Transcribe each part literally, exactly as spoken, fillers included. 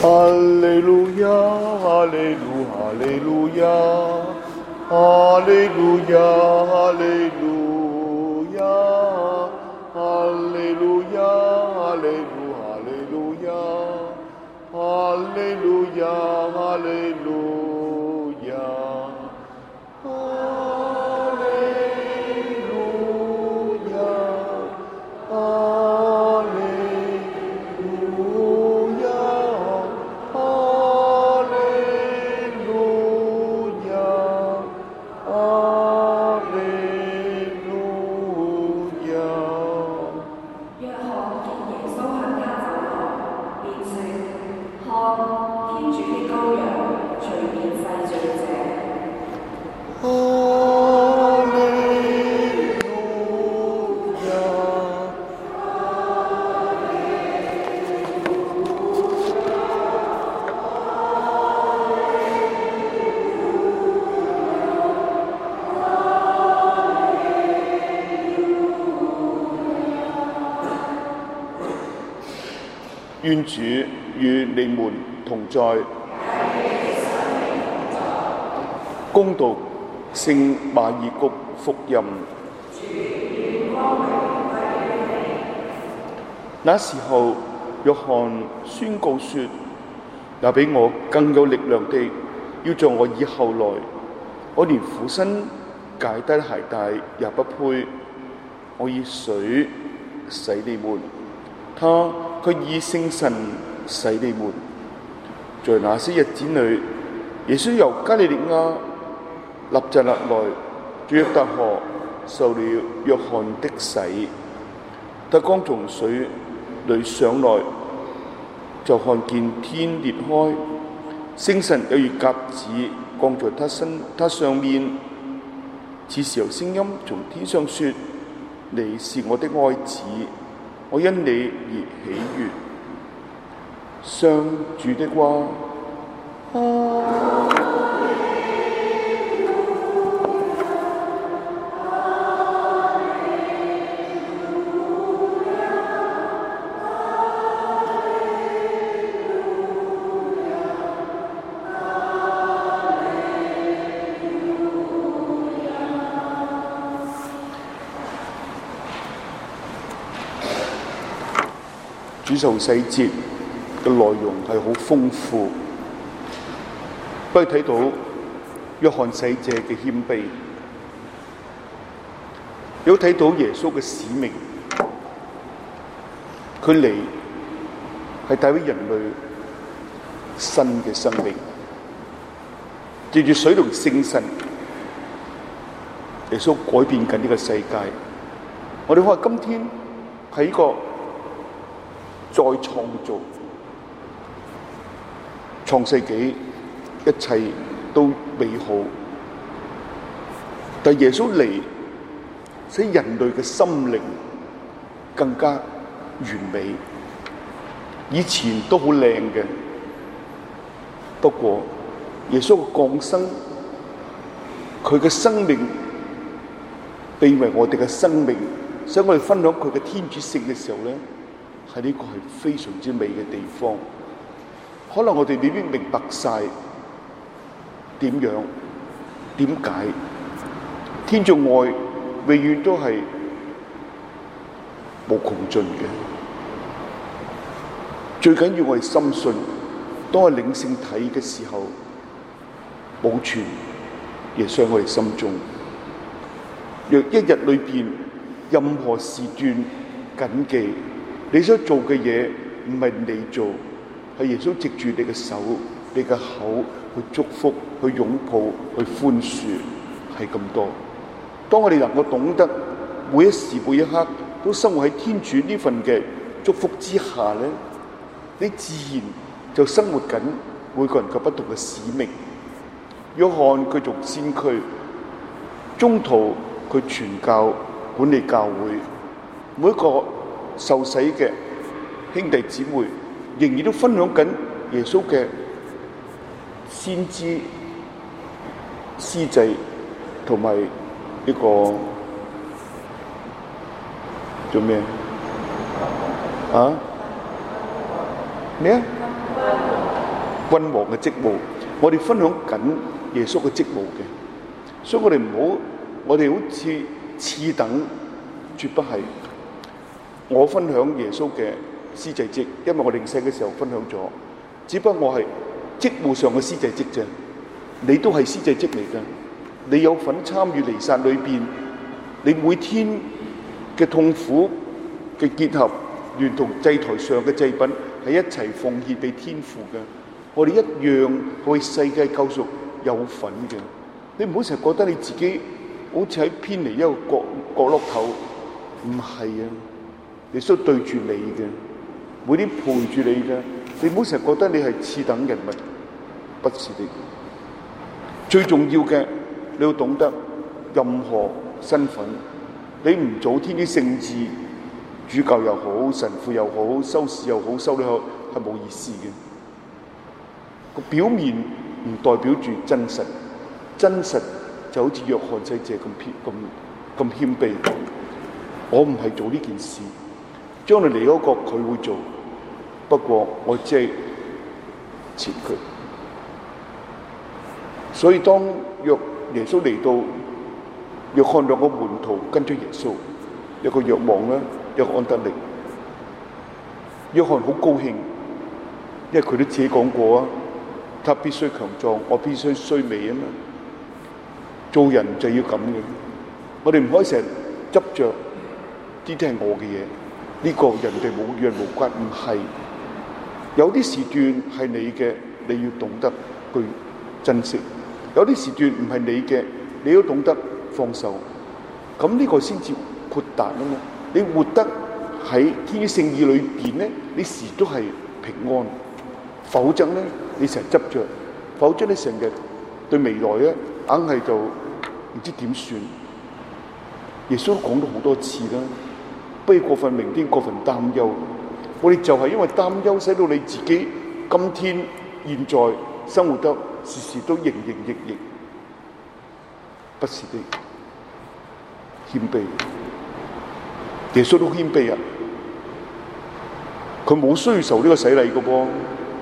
哈利路亞，哈利路，哈利路亞，哈利路亞，哈利路亞，哈利路亞，哈利路，哈利路亞，哈利路亞，哈利路亞，哈利路亞，哈利。願主與你們同在。恭讀聖馬爾谷福音。那時候，約翰宣告說：那比我更有力量的，要在我以後來，我連俯身解低鞋帶也不配。我以水洗你們，他佢以聖神洗你們。在那些日子裏，耶穌由加利利亞納匝肋來，在約旦河受了約翰的洗。他剛從水裏上來，就看見天裂開，聖神有如鴿子降在他身他上面。此時有聲音從天上說：你是我的愛子，我因你而喜悅。上主的話。啊，主受洗節嘅內容係好豐富，不過睇到約翰洗者嘅謙卑，有睇到耶穌嘅使命，佢嚟係帶俾人類新嘅生命，藉住水同聖神，耶穌改變緊呢個世界。我哋話今天係一個再創造，創世紀一切都美好，但耶穌嚟使人類嘅心靈更加完美。以前都好靚嘅，不過耶穌嘅降生，佢嘅生命被為我哋嘅生命，想我哋分享佢嘅天主性嘅時候咧，係呢個係非常之美嘅地方。可能我哋未必明白晒點樣點解天主愛永遠都係無窮盡嘅。最緊要我哋深信，當我哋領聖體嘅時候，保存耶穌喺我哋心中。若一日裏邊任何時段謹記，你所做嘅嘢唔係你做，係耶穌藉住你嘅手、你嘅口去祝福、去擁抱、去寬恕，係咁多。當我哋能夠懂得每一時每一刻都生活喺天主呢份嘅祝福之下咧，你自然就生活緊每個人嘅不同嘅使命。約翰佢做先驅，中途佢傳教管理教會，每一個受洗嘅兄弟姊妹仍然都分享緊耶穌嘅先知、司祭同埋一個做咩啊？咩啊？ 君王嘅職務，我哋分享緊耶穌嘅職務嘅，所以我哋唔好，我哋好似次等，絕不係。我分享耶穌嘅司祭職，因為我領洗嘅時候分享咗，只不過我係職務上嘅司祭職啫，你都係司祭職嚟㗎，你有份參與彌撒裏邊，你每天嘅痛苦嘅結合，連同祭台上嘅祭品係一齊奉獻俾天父嘅，我哋一樣為世界救贖有份嘅。你唔好成日覺得你自己好似喺偏離一個角角落頭，唔係啊！耶穌對住你嘅，每天陪住你嘅，你唔好成日覺得你係次等人物，不是的。最重要嘅，你要懂得任何身份，你唔做天啲聖志，主教又好，神父又好，修士又好，修女又好，係冇意思嘅。個表面唔代表住真實，真實就好似約翰洗者咁咁咁謙卑。我唔係做呢件事。將來嚟嗰個佢會做，不過我只係前佢。所以當約耶穌嚟到，約翰兩個門徒跟咗耶穌，一個若望啦，一個安德烈。約翰好高興，因為佢都自己講過啊，他必須強壯，我必須衰微啊嘛。做人就要咁嘅，我哋唔可以成日執着呢啲係我嘅嘢。呢個人哋冇與人無關，唔係。有啲時段係你嘅，你要懂得去珍惜；有啲時段唔係你嘅，你要懂得放手。咁呢個先至豁達啊嘛！你活得喺天聖意裏邊咧，你時都係平安。否則咧，你成日執着；否則你成日對未來咧，硬係就唔知點算。耶穌都講咗好多次啦。不要過分明天，過分擔憂。我哋就係因為擔憂，使到你自己今天現在生活得時時都營營役役，不是的。謙卑，耶穌都謙卑啊！佢冇需要受呢個洗禮嘅噃，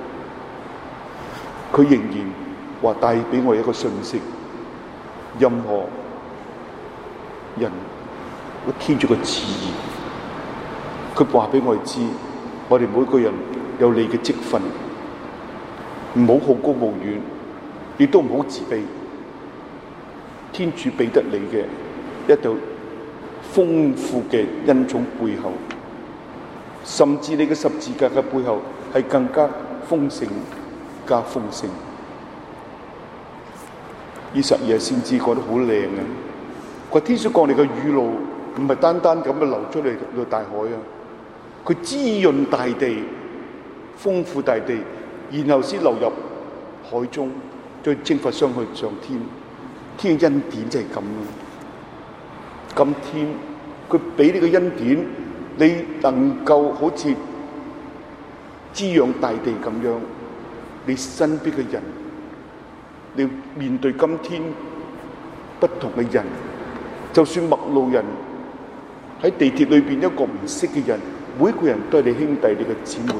佢仍然話帶俾我一個信息：任何人都天主嘅旨意。佢話俾我哋知，我哋每個人有你嘅職分，唔好好高騖遠，亦都唔好自卑。天主俾得你嘅一道豐富嘅恩寵背後，甚至你嘅十字架嘅背後係更加豐盛、加豐盛。呢十二日先知講得好靚啊！佢天主降嚟嘅雨露唔係單單咁樣流出嚟到大海啊！佢滋潤大地，豐富大地，然後先流入海中，再蒸發上去上天。天嘅恩典就係咁。今天佢俾你嘅恩典，你能夠好似滋養大地咁樣，你身邊嘅人，你面對今天不同嘅人，就算陌路人喺地鐵裏邊一個唔識嘅人。每個人都係你兄弟，你嘅姊妹，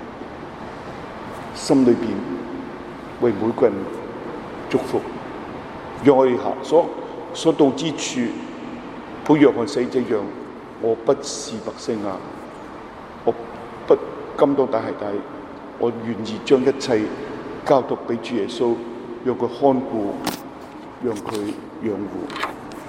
心裏邊為每個人祝福，讓我哋行所所到之處，好約翰洗者一樣，我不是默西亞，我不甘當大鞋帶，我願意將一切交託俾主耶穌，讓佢看顧，讓佢養護。